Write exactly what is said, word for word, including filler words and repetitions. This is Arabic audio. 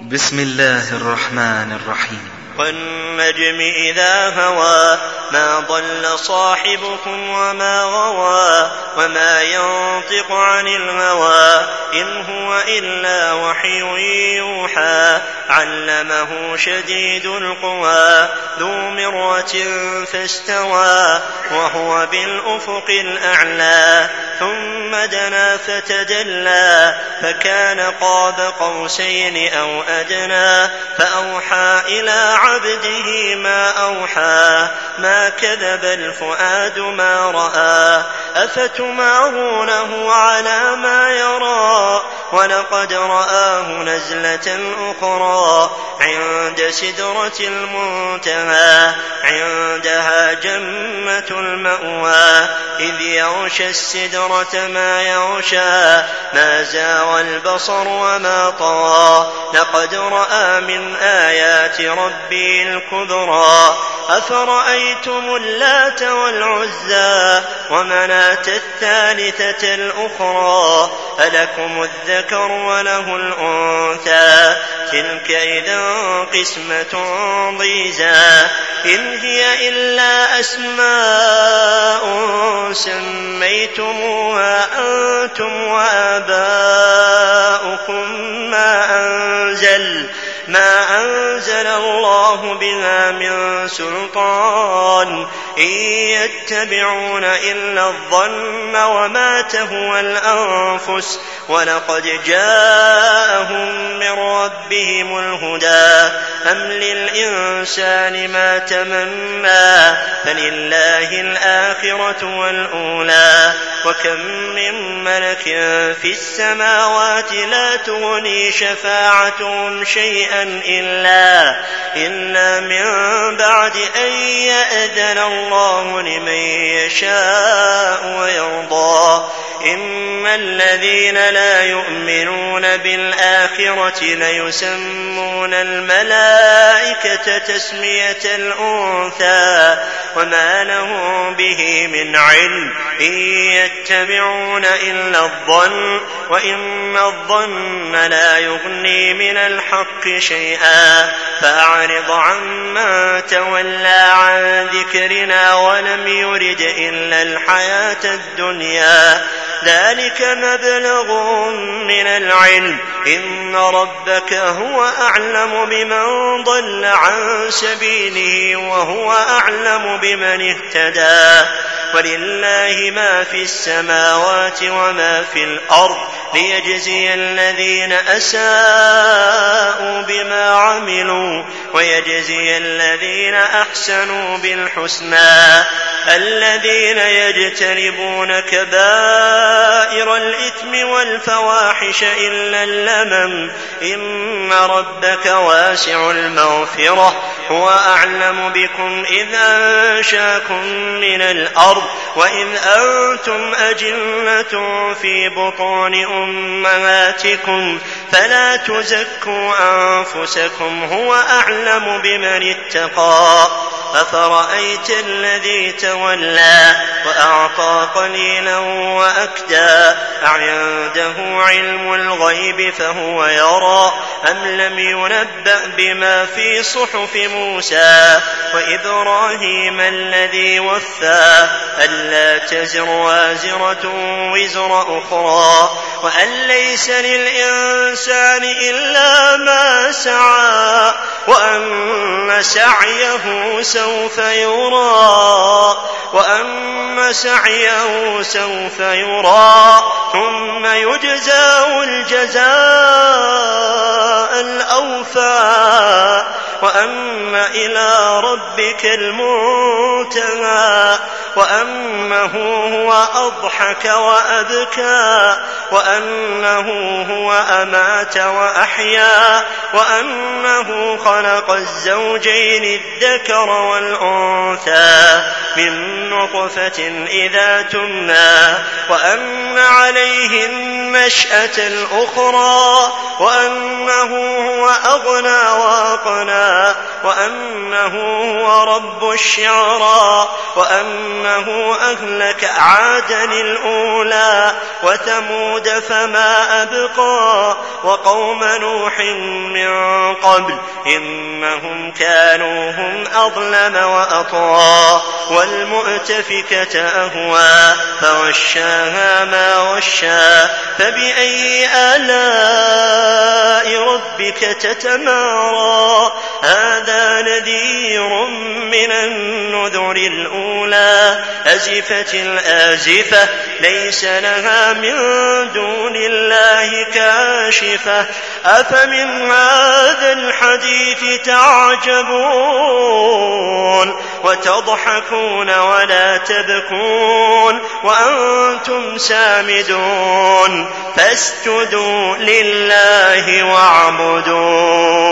بسم الله الرحمن الرحيم. والنجم إذا هوى ما ضل صاحبكم وما غوى وما ينطق عن الهوى إن هو إلا وحي يوحى علمه شديد القوى ذو مرة فاستوى وهو بالأفق الأعلى ثم دنا فتدلى فكان قاب قوسين أو أدنى فأوحى إلى عبده ما أوحى ما كذب الفؤاد ما رأى أفتمارونه على ما يرى ولقد رآه نزلة أخرى عند سدرة المنتهى عندها جنة المأوى إذ يغشى السدرة ما يغشى ما زاغ البصر وما طغى لقد رأى من آيات ربي الكبرى أفرأيتم اللات والعزى ومناة الثالثة الأخرى ألكم الذكر وله الأنثى تلك إذا قسمة ضيزى إن هي إلا أسماء سميتموها أنتم وآباؤكم ما أنزل ما أنزل الله بها من سلطان إن يتبعون إلا الظن وما تهوى الأنفس ولقد جاءهم من ربهم الهدى أم للإنسان ما تمنى فلله الآخرة والأولى وكم من ملك في السماوات لا تغني شفاعتهم شيئا إلا, إلا من بعد أن يأذن الله لمن يشاء ويرضى إن الذين لا يؤمنون بالآخرة ليسمون الملائكة تسمية الأنثى وما لهم به من علم إن يتبعون إلا الظن وإن الظن لا يغني من الحق شيئا فأعرض عمن تولى عن ذكرنا ولم يرد إلا الحياة الدنيا ذلك مبلغ من العلم إن ربك هو أعلم بمن ضل عن سبيله وهو أعلم بمن اهتدى ولله ما في السماوات وما في الأرض ليجزي الذين أساءوا بما عملوا ويجزي الذين أحسنوا بالحسنى الذين يجتنبون كبائر الإثم والفواحش إلا اللمم إن ربك واسع المغفرة هو أعلم بكم إذ أنشاكم من الأرض وإذ أنتم أجنة في بطون أمهاتكم فلا تزكوا أنفسكم هو أعلم بمن اتقى أفرأيت الذي تولى وأعطى قليلا وأكدى أعنده علم الغيب فهو يرى أم لم ينبأ بما في صحف موسى وإبراهيم الذي وفى ألا تزر وازرة وزر أخرى وأن ليس للإنسان إلا ما سعى وأن سعيه سوف يرى وأن سعيه سوف يرى ثم يجزاه الجزاء الأوفى وأن إلى ربك المنتهى وأنه هو أضحك وأبكى وأنه هو أمات وأحيا وأنه خلق الزوجين الذكر والأنثى من نطفة إذا تمنى وأن عليه النشأة الأخرى وأنه هو أغنى وأقنى وأنه هو رب الشعرى وأنه أهلك عادا الأولى وثمود فما أبقى وقوم نوح من قبل إنهم كانوا هم أظلم وأطغى والمؤتفكة أهوى فغشاها ما غشى فبأي آلاء ربك تتمارى هذا نذير من النذر الأولى أزفت الآزفة ليس لها من دون الله كاشفة أفمن هذا الحديث تعجبون وتضحكون ولا تبكون وأنتم سامدون فاسجدوا لله واعبدون